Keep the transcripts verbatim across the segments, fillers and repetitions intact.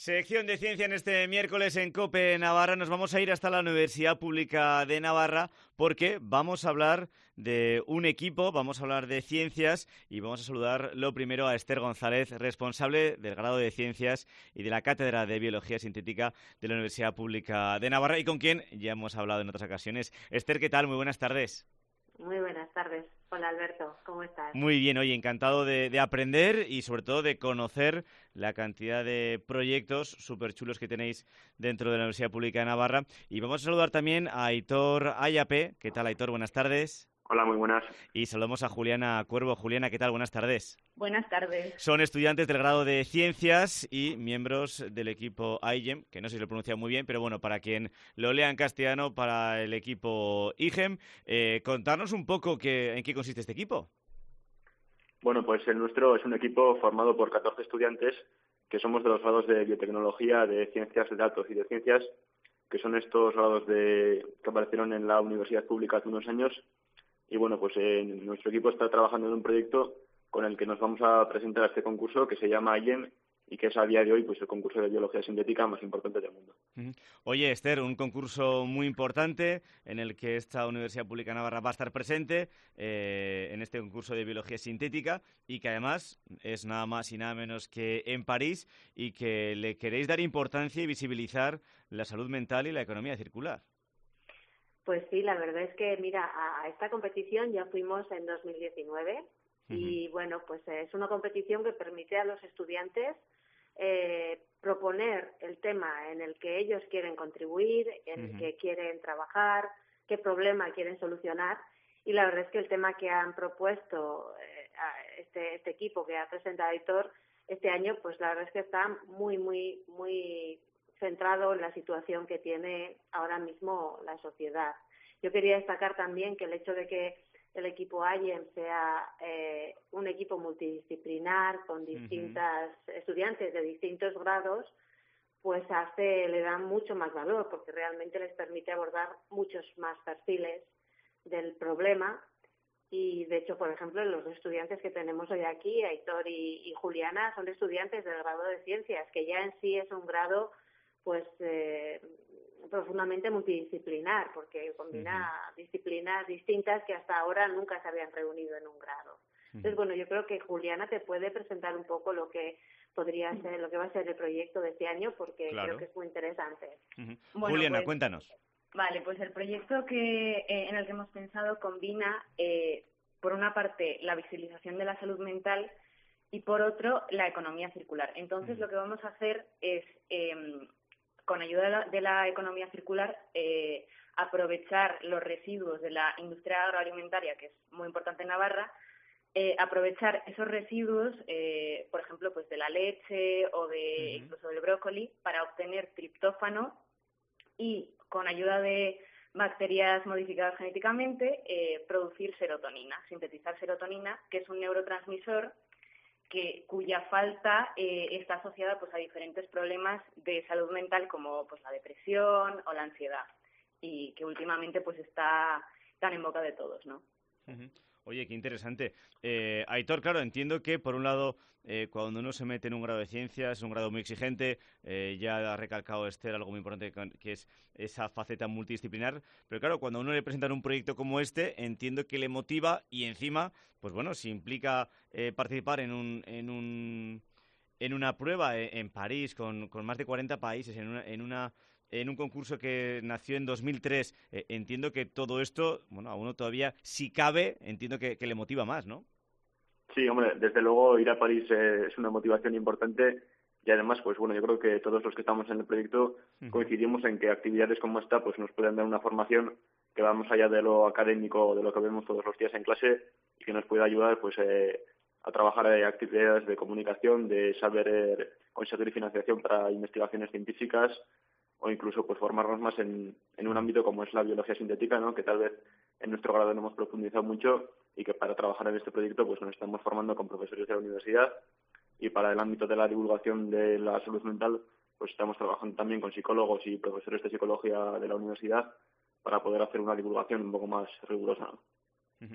Sección de ciencia en este miércoles en COPE Navarra. Nos vamos a ir hasta la Universidad Pública de Navarra porque vamos a hablar de un equipo, vamos a hablar de ciencias y vamos a saludar lo primero a Esther González, responsable del grado de Ciencias y de la Cátedra de Biología Sintética de la Universidad Pública de Navarra y con quien ya hemos hablado en otras ocasiones. Esther, ¿qué tal? Muy buenas tardes. Muy buenas tardes. Hola Alberto, ¿cómo estás? Muy bien, oye, encantado de, de aprender y sobre todo de conocer la cantidad de proyectos súper chulos que tenéis dentro de la Universidad Pública de Navarra. Y vamos a saludar también a Aitor Ayape. ¿Qué tal, Aitor? Buenas tardes. Hola, muy buenas. Y saludamos a Juliana Cuervo. Juliana, ¿qué tal? Buenas tardes. Buenas tardes. Son estudiantes del grado de Ciencias y miembros del equipo I G E M, que no sé si lo he pronunciado muy bien, pero bueno, para quien lo lea en castellano, para el equipo I G E M. Eh, contarnos un poco qué, en qué consiste este equipo. Bueno, pues el nuestro es un equipo formado por catorce estudiantes que somos de los grados de Biotecnología, de Ciencias de Datos y de Ciencias, que son estos grados de, que aparecieron en la Universidad Pública hace unos años. Y bueno, pues eh, nuestro equipo está trabajando en un proyecto con el que nos vamos a presentar a este concurso que se llama I G E M y que es a día de hoy pues el concurso de biología sintética más importante del mundo. Oye, Esther, un concurso muy importante en el que esta Universidad Pública de Navarra va a estar presente eh, en este concurso de biología sintética y que además es nada más y nada menos que en París y que le queréis dar importancia y visibilizar la salud mental y la economía circular. Pues sí, la verdad es que, mira, a, a esta competición ya fuimos en dos mil diecinueve uh-huh. y, bueno, pues es una competición que permite a los estudiantes eh, proponer el tema en el que ellos quieren contribuir, en uh-huh. el que quieren trabajar, qué problema quieren solucionar. Y la verdad es que el tema que han propuesto eh, a este, este equipo que ha presentado Aitor este año, pues la verdad es que está muy, muy, muy centrado en la situación que tiene ahora mismo la sociedad. Yo quería destacar también que el hecho de que el equipo I G E M sea eh, un equipo multidisciplinar con distintas uh-huh. estudiantes de distintos grados, pues hace, le da mucho más valor porque realmente les permite abordar muchos más perfiles del problema. Y, de hecho, por ejemplo, los estudiantes que tenemos hoy aquí, Aitor y, y Juliana, son estudiantes del grado de Ciencias, que ya en sí es un grado pues eh, profundamente multidisciplinar, porque combina uh-huh. disciplinas distintas que hasta ahora nunca se habían reunido en un grado. Uh-huh. Entonces, bueno, yo creo que Juliana te puede presentar un poco lo que podría ser, lo que va a ser el proyecto de este año, porque claro. creo que es muy interesante. Uh-huh. Bueno, Juliana, pues, cuéntanos. Vale, pues el proyecto que eh, en el que hemos pensado combina, eh, por una parte, la visibilización de la salud mental y, por otro, la economía circular. Entonces, uh-huh. lo que vamos a hacer es eh, con ayuda de la, de la economía circular, eh, aprovechar los residuos de la industria agroalimentaria, que es muy importante en Navarra, eh, aprovechar esos residuos, eh, por ejemplo, pues de la leche o de uh-huh. incluso del brócoli, para obtener triptófano y, con ayuda de bacterias modificadas genéticamente, eh, producir serotonina, sintetizar serotonina, que es un neurotransmisor que cuya falta eh, está asociada pues a diferentes problemas de salud mental como pues la depresión o la ansiedad y que últimamente pues está tan en boca de todos, ¿no? Uh-huh. Oye, qué interesante. Eh, Aitor, claro, entiendo que por un lado eh, cuando uno se mete en un grado de ciencias es un grado muy exigente, eh, ya ha recalcado Esther algo muy importante que es esa faceta multidisciplinar, pero claro, cuando a uno le presentan un proyecto como este, entiendo que le motiva y encima, pues bueno, si implica eh, participar en un, en un en una prueba en París con, con más de cuarenta países, en una, en una en un concurso que nació en dos mil tres, eh, entiendo que todo esto, bueno, a uno todavía, si cabe, entiendo que, que le motiva más, ¿no? Sí, hombre, desde luego ir a París eh, es una motivación importante y además, pues bueno, yo creo que todos los que estamos en el proyecto uh-huh. coincidimos en que actividades como esta pues nos pueden dar una formación que va más allá de lo académico, de lo que vemos todos los días en clase y que nos puede ayudar pues eh, a trabajar en actividades de comunicación, de saber eh, conseguir financiación para investigaciones científicas o incluso pues formarnos más en, en un ámbito como es la biología sintética, ¿no? Que tal vez en nuestro grado no hemos profundizado mucho y que para trabajar en este proyecto pues nos estamos formando con profesores de la universidad y para el ámbito de la divulgación de la salud mental pues estamos trabajando también con psicólogos y profesores de psicología de la universidad para poder hacer una divulgación un poco más rigurosa, ¿no? Uh-huh.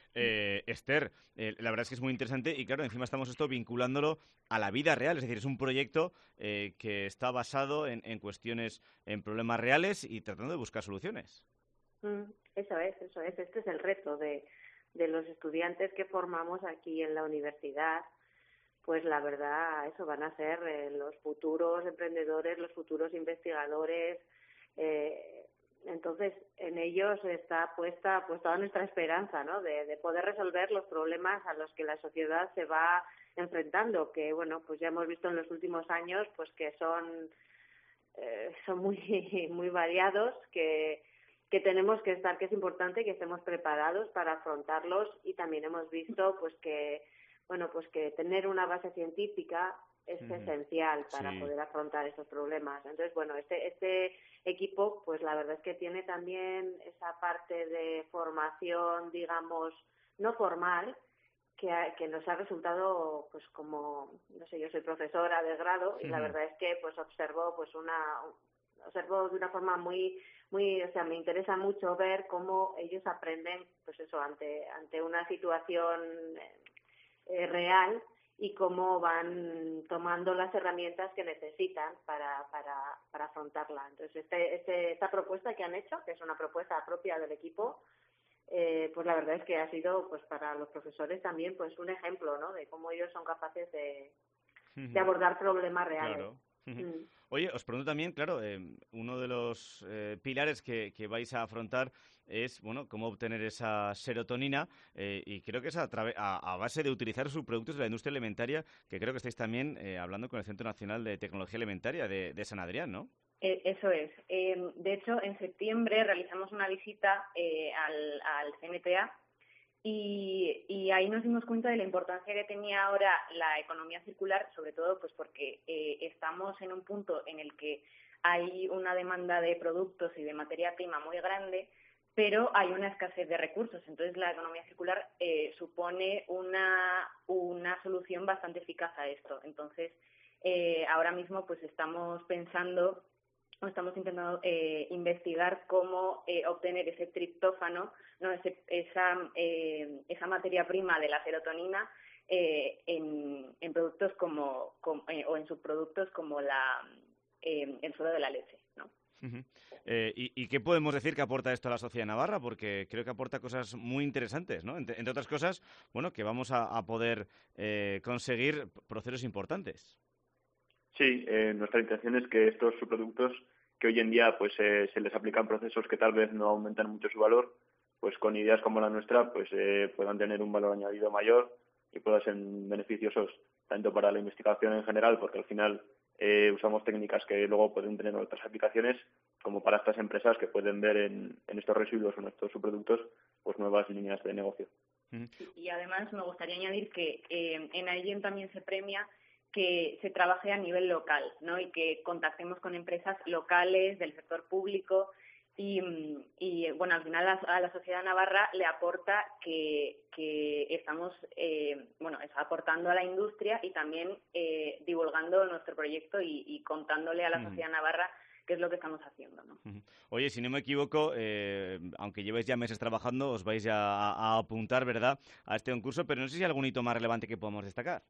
Eh, Esther, eh, la verdad es que es muy interesante y claro, encima estamos esto vinculándolo a la vida real, es decir, es un proyecto eh, que está basado en, en cuestiones, en problemas reales y tratando de buscar soluciones. Mm, eso es, eso es. Este es el reto de, de los estudiantes que formamos aquí en la universidad. Pues la verdad, eso van a ser eh, los futuros emprendedores, los futuros investigadores. Eh, entonces, en ellos está puesta pues toda nuestra esperanza, ¿no? De, de poder resolver los problemas a los que la sociedad se va enfrentando, que bueno, pues ya hemos visto en los últimos años, pues que son eh, son muy muy variados, que que tenemos que estar, que es importante que estemos preparados para afrontarlos, y también hemos visto pues que bueno, pues que tener una base científica es uh-huh. esencial para sí. poder afrontar estos problemas. Entonces, bueno, este este equipo, pues la verdad es que tiene también esa parte de formación, digamos, no formal, que, ha, que nos ha resultado, pues como, no sé, yo soy profesora de grado y uh-huh. la verdad es que pues observo pues una observo de una forma muy muy, o sea, me interesa mucho ver cómo ellos aprenden, pues eso, ante ante una situación eh, real, y cómo van tomando las herramientas que necesitan para para, para afrontarla. Entonces, este, este, esta propuesta que han hecho, que es una propuesta propia del equipo, eh, pues la verdad es que ha sido, pues para los profesores también, pues un ejemplo, ¿no?, de cómo ellos son capaces de, uh-huh. de abordar problemas reales. Claro. Uh-huh. Oye, os pregunto también, claro, eh, uno de los eh, pilares que, que vais a afrontar es, bueno, cómo obtener esa serotonina, eh, y creo que es a, trave- a, a base de utilizar subproductos de la industria alimentaria, que creo que estáis también eh, hablando con el Centro Nacional de Tecnología Alimentaria de, de San Adrián, ¿no? Eh, eso es. Eh, de hecho, en septiembre realizamos una visita eh, al, al C N T A, y, y ahí nos dimos cuenta de la importancia que tenía ahora la economía circular, sobre todo pues porque eh, estamos en un punto en el que hay una demanda de productos y de materia prima muy grande, pero hay una escasez de recursos. Entonces, la economía circular eh, supone una, una solución bastante eficaz a esto. Entonces, eh, ahora mismo pues estamos pensando, o estamos intentando eh, investigar cómo eh, obtener ese triptófano, no ese, esa, eh, esa materia prima de la serotonina eh, en, en productos como, como eh, o en subproductos como la, eh, el suero de la leche, ¿no? Uh-huh. Eh, y, ¿Y qué podemos decir que aporta esto a la sociedad navarra? Porque creo que aporta cosas muy interesantes, ¿no? Entre, entre otras cosas, bueno, que vamos a, a poder eh, conseguir procesos importantes. Sí, eh, nuestra intención es que estos subproductos, que hoy en día pues eh, se les aplican procesos que tal vez no aumentan mucho su valor, pues con ideas como la nuestra pues eh, puedan tener un valor añadido mayor y puedan ser beneficiosos tanto para la investigación en general, porque al final eh, usamos técnicas que luego pueden tener otras aplicaciones, como para estas empresas que pueden ver en, en estos residuos o en estos subproductos pues nuevas líneas de negocio. Y además me gustaría añadir que eh, en Aillen también se premia que se trabaje a nivel local, ¿no? Y que contactemos con empresas locales del sector público y, y bueno, al final a, a la sociedad navarra le aporta que, que estamos eh, bueno, es aportando a la industria y también eh, divulgando nuestro proyecto y, y contándole a la sociedad navarra qué es lo que estamos haciendo, ¿no? Oye, si no me equivoco, eh, aunque llevéis ya meses trabajando, os vais ya a, a apuntar, ¿verdad?, a este concurso, pero no sé si hay algún hito más relevante que podamos destacar.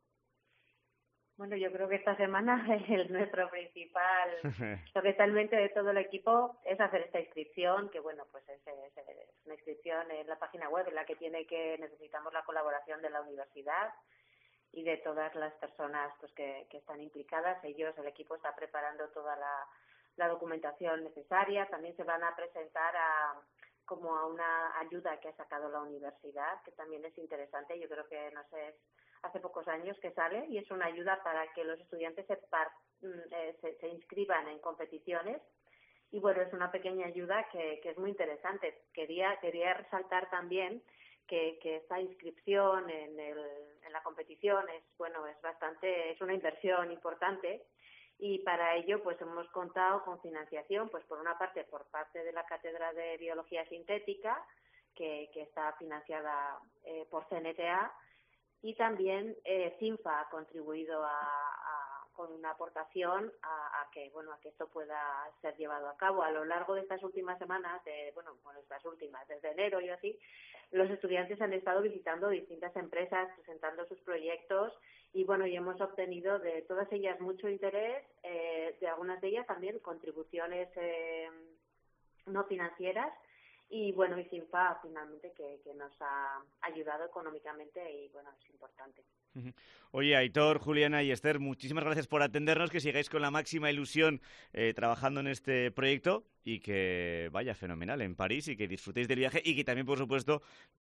Bueno, yo creo que esta semana es nuestro principal, lo que está en mente de todo el equipo es hacer esta inscripción, que bueno, pues es, es, es una inscripción en la página web en la que tiene que necesitamos la colaboración de la universidad y de todas las personas pues que, que están implicadas. Ellos, el equipo está preparando toda la, la documentación necesaria. También se van a presentar a como a una ayuda que ha sacado la universidad, que también es interesante. Yo creo que no sé, hace pocos años que sale, y es una ayuda para que los estudiantes se, par, eh, se, se inscriban en competiciones. Y bueno, es una pequeña ayuda que, que es muy interesante. Quería quería resaltar también que, que esta inscripción en, el, en la competición es bueno es bastante es una inversión importante, y para ello pues hemos contado con financiación, pues por una parte por parte de la Cátedra de Biología Sintética, que, que está financiada eh, por C N T A, y también eh, CINFA ha contribuido a, a, con una aportación a, a que bueno a que esto pueda ser llevado a cabo. A lo largo de estas últimas semanas, de, bueno, bueno, estas últimas, desde enero y así, los estudiantes han estado visitando distintas empresas, presentando sus proyectos y bueno, y hemos obtenido de todas ellas mucho interés, eh, de algunas de ellas también contribuciones eh, no financieras. Y bueno, y Cinfa finalmente que, que nos ha ayudado económicamente y bueno, es importante. Oye, Aitor, Juliana y Esther, muchísimas gracias por atendernos, que sigáis con la máxima ilusión eh, trabajando en este proyecto y que vaya fenomenal en París y que disfrutéis del viaje y que también, por supuesto,